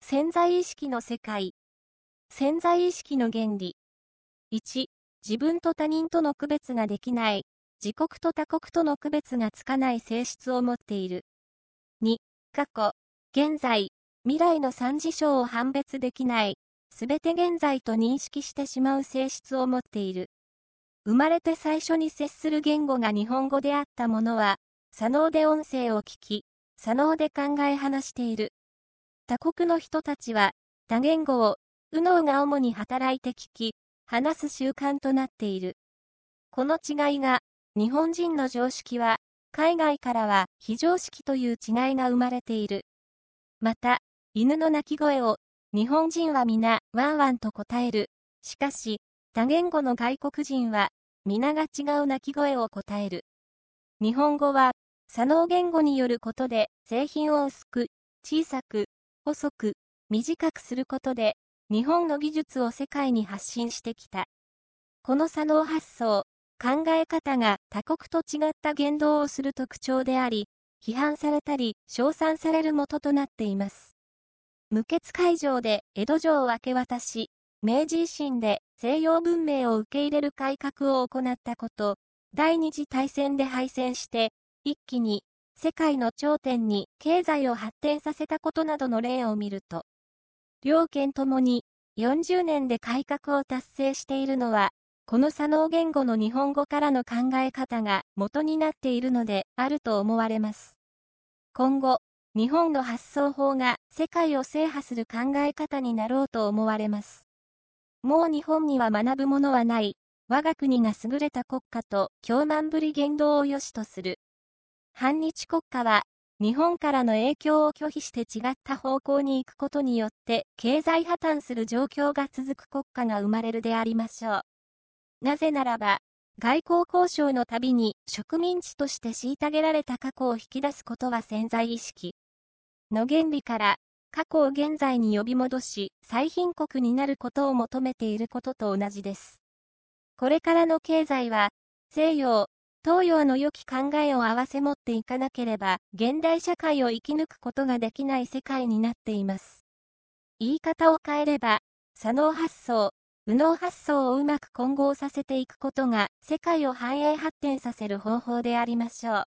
潜在意識の世界。潜在意識の原理。1、自分と他人との区別ができない、自国と他国との区別がつかない性質を持っている。2、過去、現在、未来の三事象を判別できない、すべて現在と認識してしまう性質を持っている。生まれて最初に接する言語が日本語であったものは、左脳で音声を聞き、左脳で考え話している。他国の人たちは、多言語を、右脳が主に働いて聞き、話す習慣となっている。この違いが、日本人の常識は、海外からは非常識という違いが生まれている。また、犬の鳴き声を、日本人は皆、ワンワンと答える。しかし、多言語の外国人は、皆が違う鳴き声を答える。日本語は、左脳言語によることで、製品を薄く、小さく、細く、短くすることで、日本の技術を世界に発信してきた。この左脳発想、考え方が他国と違った言動をする特徴であり、批判されたり、称賛される元となっています。無血開城で江戸城を明け渡し、明治維新で西洋文明を受け入れる改革を行ったこと、第二次大戦で敗戦して、一気に世界の頂点に経済を発展させたことなどの例を見ると、両県ともに40年で改革を達成しているのは、この左脳言語の日本語からの考え方が元になっているのであると思われます。今後、日本の発想法が世界を制覇する考え方になろうと思われます。もう日本には学ぶものはない、我が国が優れた国家と狂慢ぶり言動を良しとする。反日国家は、日本からの影響を拒否して違った方向に行くことによって経済破綻する状況が続く国家が生まれるでありましょう。なぜならば、外交交渉のたびに植民地として虐げられた過去を引き出すことは潜在意識の原理から過去を現在に呼び戻し最貧国になることを求めていることと同じです。これからの経済は西洋、東洋の良き考えを併せ持っていかなければ現代社会を生き抜くことができない世界になっています。言い方を変えれば、左脳発想、右脳発想をうまく混合させていくことが世界を繁栄発展させる方法でありましょう。